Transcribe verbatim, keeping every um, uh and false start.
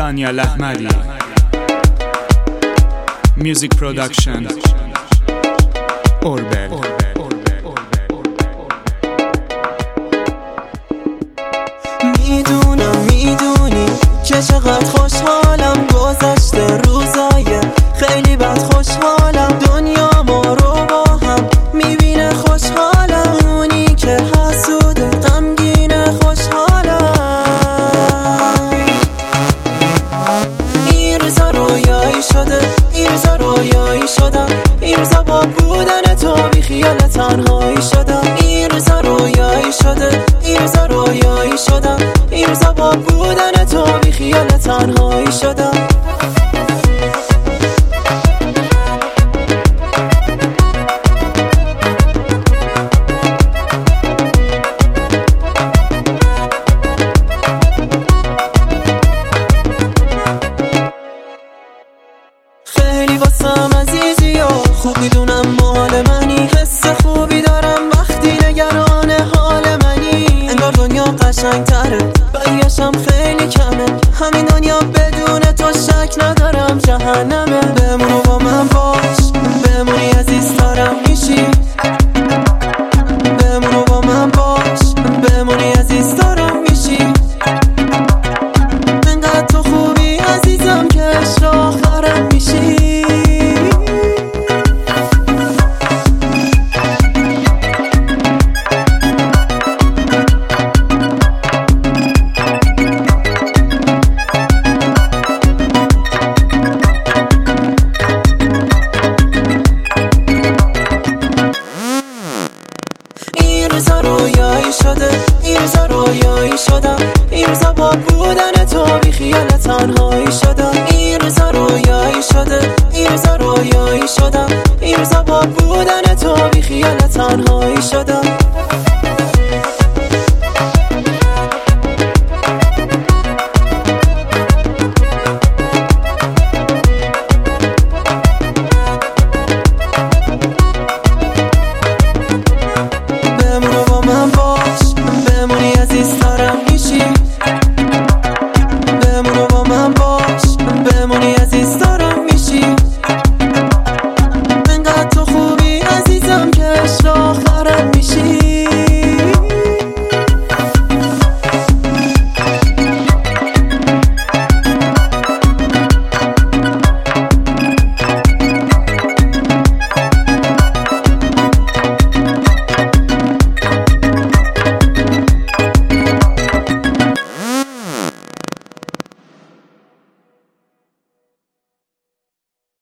دانیال احمدی. میوزیک پرودکشن اوربل. میدونم میدونی که چقدر خوشحالم، گذشته روزای خیلی بد خوشحالم، دنیا ما رو با هم میبینه خوشحالم، اونی که حسوده غمگینه خوشحالم. این روزا رویایی شده، این روزا رویایی شدم، این روزا با بودن تو بی خیال تنهایی شدم، این روزا رویایی شده، این روزا رویایی شدم، این روزا با بودن تو بی خیال تنهایی شدم.